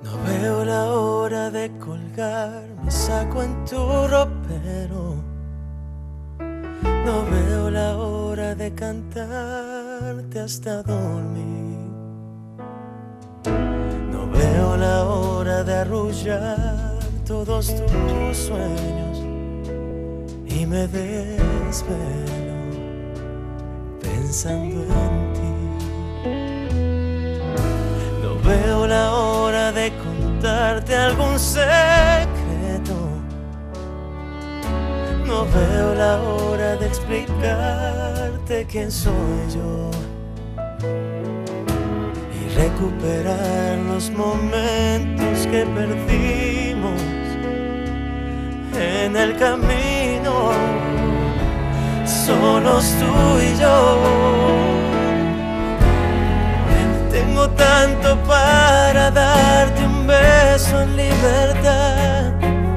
No veo la hora de colgar mi saco en tu ropero. No veo la hora de cantarte hasta dormir. No veo la hora de arrullar todos tus sueños y me desvelo pensando en ti. No veo la hora de contarte algún secreto. No veo la hora de explicarte quién soy yo y recuperar los momentos que perdimos en el camino, solos tú y yo. Tengo tanto para darte, un beso en libertad,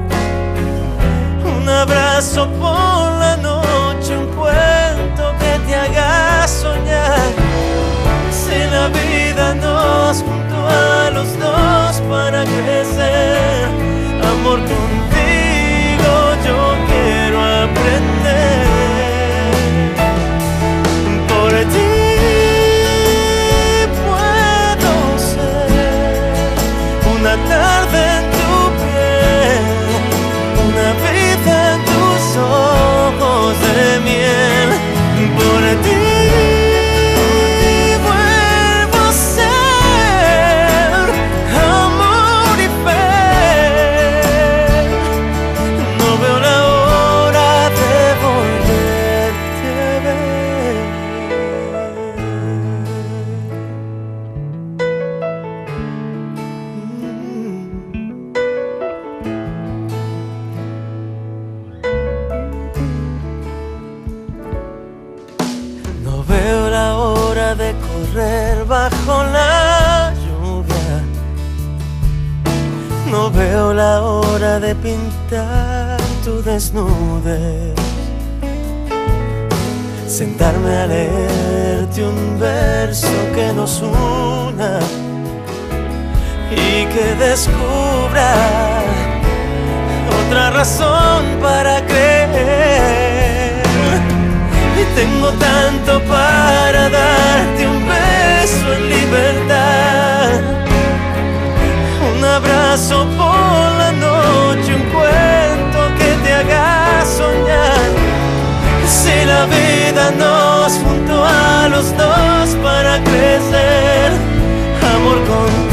un abrazo por la noche, un cuento que te haga soñar. Si la vida nos juntó a los dos para crecer, amor, contigo yo quiero aprender. Por ti puedo ser una tarde en tu piel, una vida en tus ojos de miel. Por ti vuelvo a ser amor y fe. No veo la hora de volverte a ver. No veo la hora de correr bajo la lluvia. No veo la hora de pintar tu desnudez, sentarme a leerte un verso que nos una y que descubra otra razón para creer. Y tengo tanto para darte, un beso en libertad, un abrazo por la noche, un cuento que te haga soñar. Si la vida nos juntó a los dos para crecer, amor, contigo